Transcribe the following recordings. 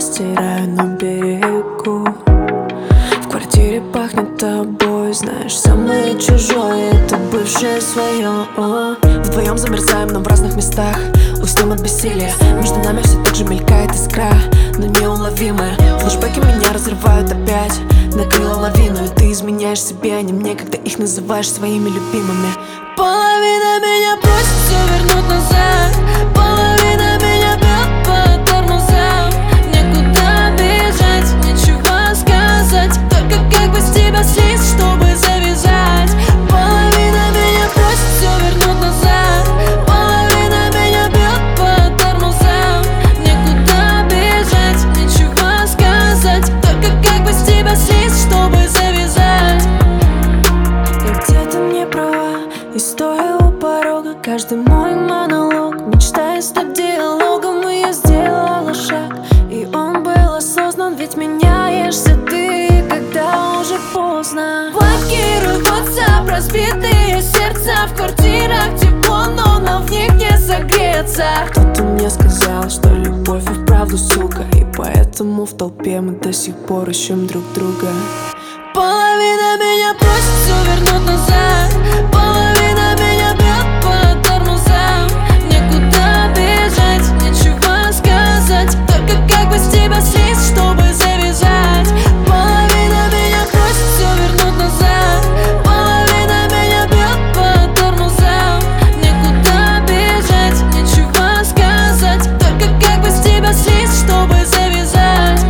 постираю на берегу. В квартире пахнет тобой, знаешь, самое чужое — это бывшее свое. Вдвоем замерзаем, но в разных местах. Устаем от бессилия, между нами все так же мелькает искра, но неуловимая. Флэшбэки меня разрывают опять, накрыла лавину, и ты изменяешь себе, а не мне, когда их называешь своими любимыми. Половина меня просит все вернуть назад, половина меня бьет по тормозам. Некуда бежать, нечего сказать, только как бы с тебя слезть, чтобы завязать. Половина меня просит все вернуть назад, половина меня бьет по тормозам. Некуда бежать, нечего сказать, только как бы с тебя слезть, чтобы завязать. И где-то не права, и стоя у порога, каждый мой монолог, мечтая стать диалогом. И я сделала шаг, и он был осознан, ведь меняешься ты, когда уже поздно. Блокируй WhatsApp, разбитые сердца. В квартирах тепло, но нам в них не согреться. Кто-то мне сказал, что любовь и вправду сука, и поэтому в толпе мы до сих пор ищем друг друга. Половина меня просит все вернуть назад, половина меня бьет по тормозам. Некуда бежать, нечего сказать, только как бы с тебя слезть, чтобы завязать. Половина меня просит все вернуть назад, половина меня бьет по тормозам. Некуда бежать, нечего сказать, только как бы с тебя слезть, чтобы завязать.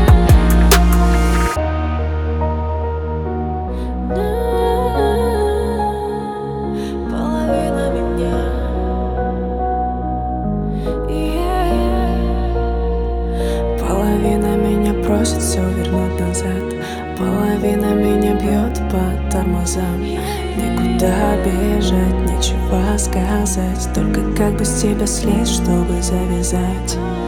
Половина меня, половина меня просит все вернуть назад, половина меня бьет по тормозам. Некуда бежать, нечего сказать, только как бы с тебя слезть, чтобы завязать.